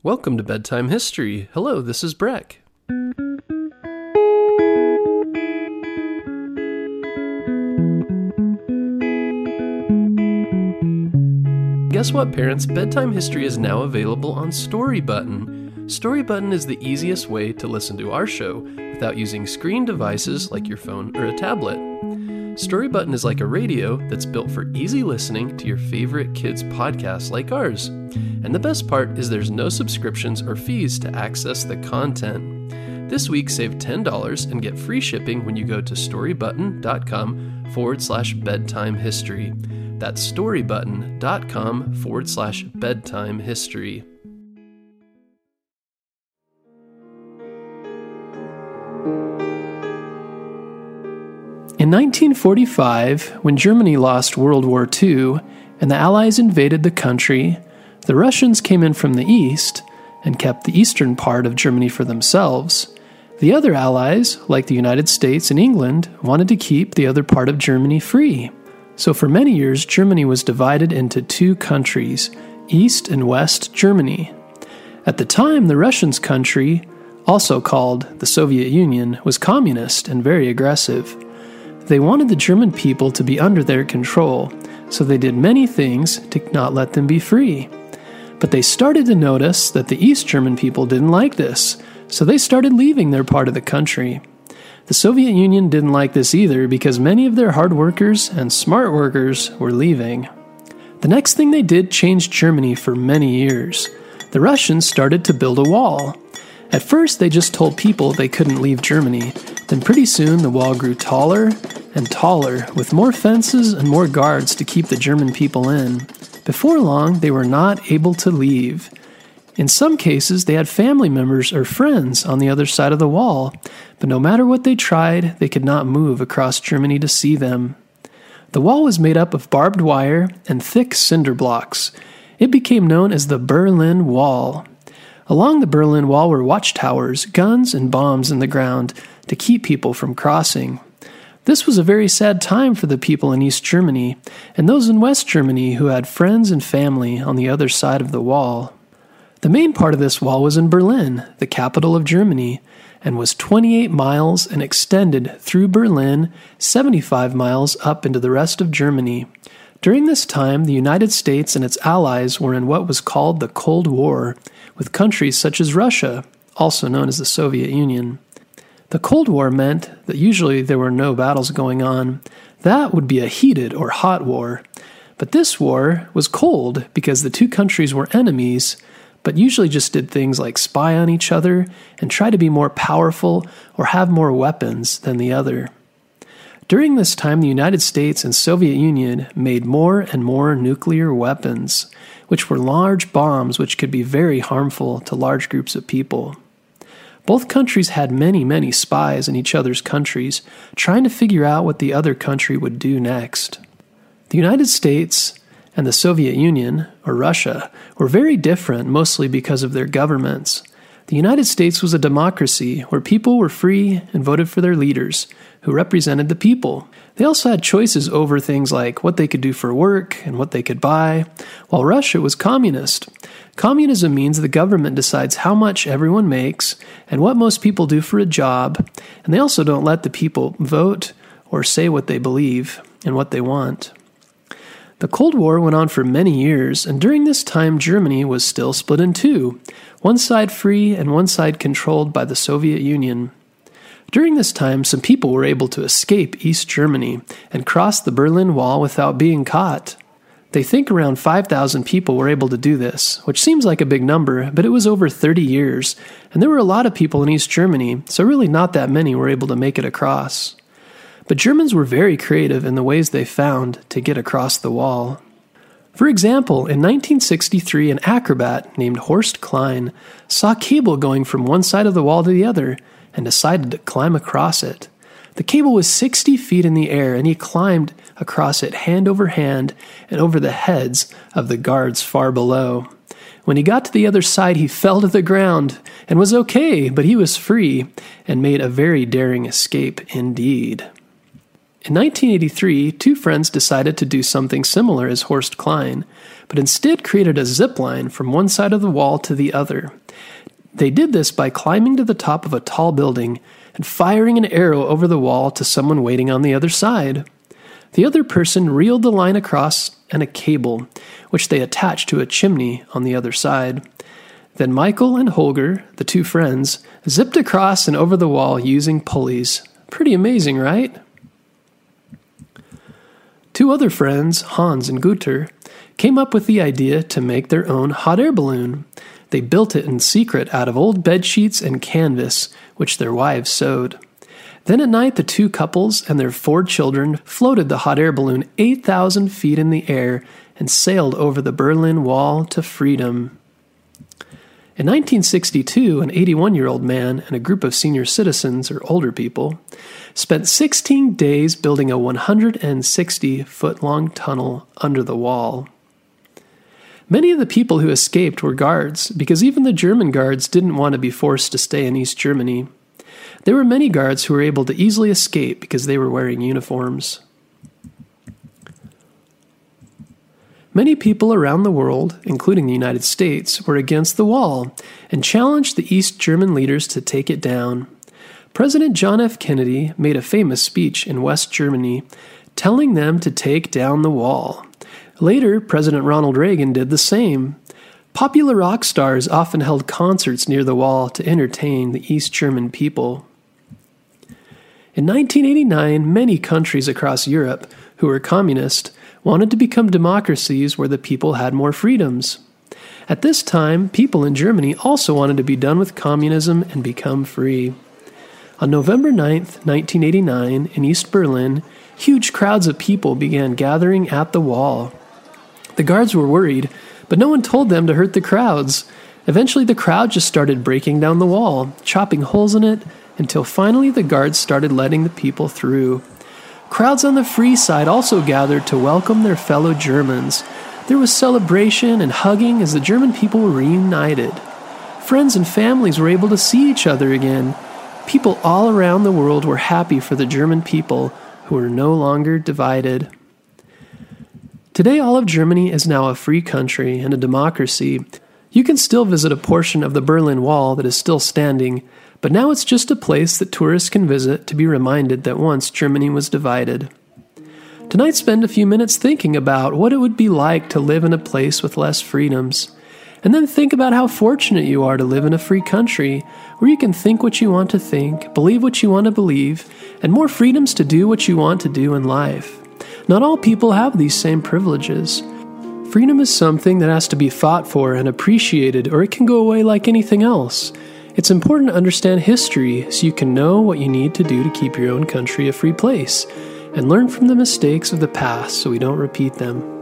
Welcome to Bedtime History. Hello, this is Breck. Guess what, parents? Bedtime History is now available on Storybutton. Storybutton is the easiest way to listen to our show without using screen devices like your phone or a tablet. Storybutton is like a radio that's built for easy listening to your favorite kids' podcasts like ours. And the best part is there's no subscriptions or fees to access the content. This week, save $10 and get free shipping when you go to storybutton.com/bedtime history. That's storybutton.com/bedtime history. In 1945, when Germany lost World War II and the Allies invaded the country, the Russians came in from the east and kept the eastern part of Germany for themselves. The other Allies, like the United States and England, wanted to keep the other part of Germany free. So for many years, Germany was divided into two countries, East and West Germany. At the time, the Russians' country, also called the Soviet Union, was communist and very aggressive. They wanted the German people to be under their control, so they did many things to not let them be free. But they started to notice that the East German people didn't like this, so they started leaving their part of the country. The Soviet Union didn't like this either because many of their hard workers and smart workers were leaving. The next thing they did changed Germany for many years. The Russians started to build a wall. At first, they just told people they couldn't leave Germany. Then pretty soon, the wall grew taller and taller, with more fences and more guards to keep the German people in. Before long, they were not able to leave. In some cases, they had family members or friends on the other side of the wall, but no matter what they tried, they could not move across Germany to see them. The wall was made up of barbed wire and thick cinder blocks. It became known as the Berlin Wall. Along the Berlin Wall were watchtowers, guns, and bombs in the ground to keep people from crossing. This was a very sad time for the people in East Germany and those in West Germany who had friends and family on the other side of the wall. The main part of this wall was in Berlin, the capital of Germany, and was 28 miles and extended through Berlin, 75 miles up into the rest of Germany. During this time, the United States and its allies were in what was called the Cold War, with countries such as Russia, also known as the Soviet Union. The Cold War meant that usually there were no battles going on. That would be a heated or hot war. But this war was cold because the two countries were enemies, but usually just did things like spy on each other and try to be more powerful or have more weapons than the other. During this time, the United States and Soviet Union made more and more nuclear weapons, which were large bombs which could be very harmful to large groups of people. Both countries had many spies in each other's countries, trying to figure out what the other country would do next. The United States and the Soviet Union, or Russia, were very different, mostly because of their governments. The United States was a democracy where people were free and voted for their leaders, who represented the people. They also had choices over things like what they could do for work and what they could buy, while Russia was communist. Communism means the government decides how much everyone makes and what most people do for a job, and they also don't let the people vote or say what they believe and what they want. The Cold War went on for many years, and during this time Germany was still split in two, one side free and one side controlled by the Soviet Union. During this time, some people were able to escape East Germany and cross the Berlin Wall without being caught. They think around 5,000 people were able to do this, which seems like a big number, but it was over 30 years, and there were a lot of people in East Germany, so really not that many were able to make it across. But Germans were very creative in the ways they found to get across the wall. For example, in 1963, an acrobat named Horst Klein saw cable going from one side of the wall to the other and decided to climb across it. The cable was 60 feet in the air, and he climbed across it hand over hand and over the heads of the guards far below. When he got to the other side, he fell to the ground and was okay, but he was free and made a very daring escape indeed. In 1983, two friends decided to do something similar as Horst Klein, but instead created a zip line from one side of the wall to the other. They did this by climbing to the top of a tall building and firing an arrow over the wall to someone waiting on the other side. The other person reeled the line across and a cable, which they attached to a chimney on the other side. Then Michael and Holger, the two friends, zipped across and over the wall using pulleys. Pretty amazing, right? Two other friends, Hans and Guter, came up with the idea to make their own hot air balloon. They built it in secret out of old bed sheets and canvas, which their wives sewed. Then at night, the two couples and their 4 children floated the hot air balloon 8,000 feet in the air and sailed over the Berlin Wall to freedom. In 1962, an 81-year-old man and a group of senior citizens, or older people, spent 16 days building a 160-foot-long tunnel under the wall. Many of the people who escaped were guards, because even the German guards didn't want to be forced to stay in East Germany. There were many guards who were able to easily escape because they were wearing uniforms. Many people around the world, including the United States, were against the wall and challenged the East German leaders to take it down. President John F. Kennedy made a famous speech in West Germany telling them to take down the wall. Later, President Ronald Reagan did the same. Popular rock stars often held concerts near the wall to entertain the East German people. In 1989, many countries across Europe who were communist wanted to become democracies where the people had more freedoms. At this time, people in Germany also wanted to be done with communism and become free. On November 9, 1989, in East Berlin, huge crowds of people began gathering at the wall. The guards were worried, but no one told them to hurt the crowds. Eventually, the crowd just started breaking down the wall, chopping holes in it, until finally the guards started letting the people through. Crowds on the free side also gathered to welcome their fellow Germans. There was celebration and hugging as the German people were reunited. Friends and families were able to see each other again. People all around the world were happy for the German people who were no longer divided. Today, all of Germany is now a free country and a democracy. You can still visit a portion of the Berlin Wall that is still standing, but now it's just a place that tourists can visit to be reminded that once Germany was divided. Tonight, spend a few minutes thinking about what it would be like to live in a place with less freedoms. And then think about how fortunate you are to live in a free country where you can think what you want to think, believe what you want to believe, and more freedoms to do what you want to do in life. Not all people have these same privileges. Freedom is something that has to be fought for and appreciated, or it can go away like anything else. It's important to understand history so you can know what you need to do to keep your own country a free place, and learn from the mistakes of the past so we don't repeat them.